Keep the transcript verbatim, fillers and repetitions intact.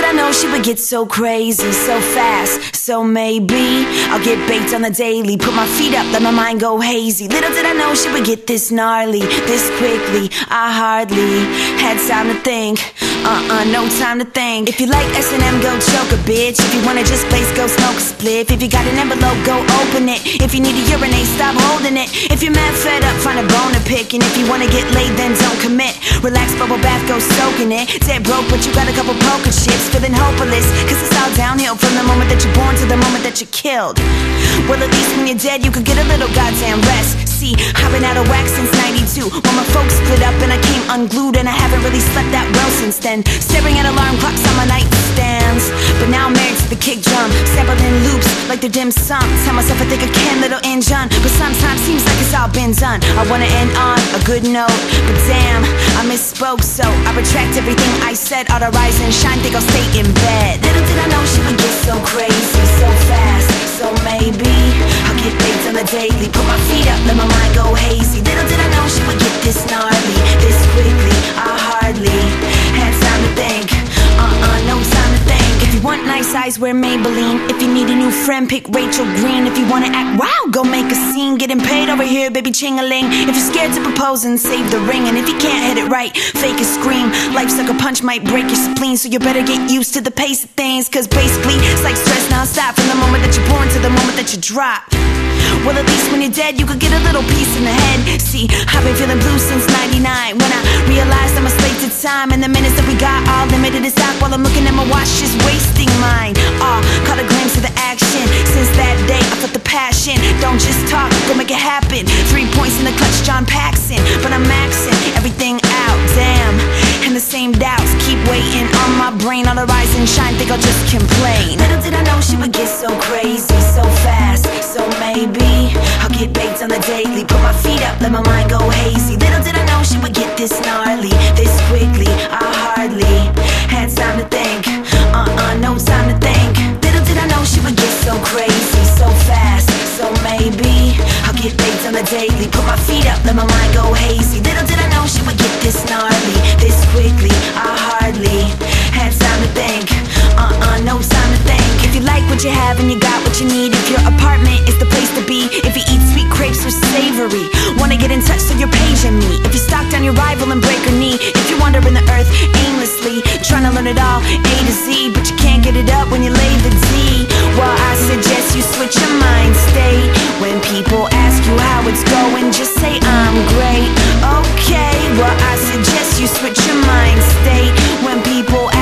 I know she would get so crazy, so fast. So maybe I'll get baked on the daily, put my feet up, let my mind go hazy. Little did I know she would get this gnarly, this quickly. I hardly had time to think. Uh-uh, no time to think. If you like S and M, go choke a bitch. If you wanna just blaze, go smoke a spliff. If you got an envelope, go open it. If you need to urinate, stop holding it. If you're mad fed up, find a bone to pick. And if you wanna get laid, then don't commit. Relax, bubble bath, go soaking it. Dead broke, but you got a couple poker chips. Feeling hopeless, cause it's all downhill from the moment that you're born to the moment that you're killed. Well, at least when you're dead, you could get a little goddamn rest. See, I've been out of wax since ninety-two, when my folks split up and I came unglued. And I haven't really slept that well since then, staring at alarm clocks on my nightstands. But now I'm married to the kick drum, sampling loops like they're dim sum. Tell myself I think I can, little engine, but sometimes seems like it's all been done. I wanna end on a good note, but damn, I misspoke, so I retract everything I said. Ought to rise and shine, think I'll stay in bed. Little did I know she would get so crazy, so fast. So maybe I'll get baked on the daily, put my feet up, let my mind go hazy. Little did I know she would get this gnarly, this quickly. I hardly had time to think. Uh-uh, no time to think. If you want nice eyes, wear Maybelline. If you need a new friend, pick Rachel Green. If you wanna act wow, go make a scene. Getting paid over here, baby, ching-a-ling. If you're scared to propose, and save the ring. And if you can't hit it right, fake a scream. Life's like a punch, might break your spleen. So you better get used to the pace of things, cause basically it's like stress non-stop, from the moment that you're born to the moment that you drop. Well, at least when you're dead, you could get a little piece in the head. See, I've been feeling blue since ninety-nine, when I realized I'm a slave to time. And the minutes that we got all limited to stop, while I'm looking at my watch, just wasting mine. Ah, uh, caught a glimpse of the action. Since that day, I felt the passion. Don't just talk, go make it happen. Three points in the clutch, John Paxson. But I'm maxing everything out, damn. And the same doubts keep waiting on my brain. All the rise and shine, think I'll just complain. Little did I know she would get so crazy, so fast. So maybe I'll get baked on the daily, put my feet up, let my mind go hazy. Little did I know she would get this gnarly, this quickly. I hardly had time to think. Uh-uh, no time to think. Little did I know she would get so crazy, so fast. So maybe I'll get baked on the daily, put my feet up, let my mind go hazy. Little did I know she would get this gnarly, this quickly. I hardly had time to think. Uh-uh, no time to think. If you like what you have and you got what you need, if your apartment is the place to be, if you eat sweet crepes or savory, wanna get in touch so you're paging me. If you stalk down your rival and break her knee, if you wander in the earth aimlessly, trying to learn it all A to Z, but you can't get it up when you lay the D. Well, I suggest you switch your mind state. When people ask you how it's going, just say I'm great. Okay, well, I suggest you switch your mind state. When people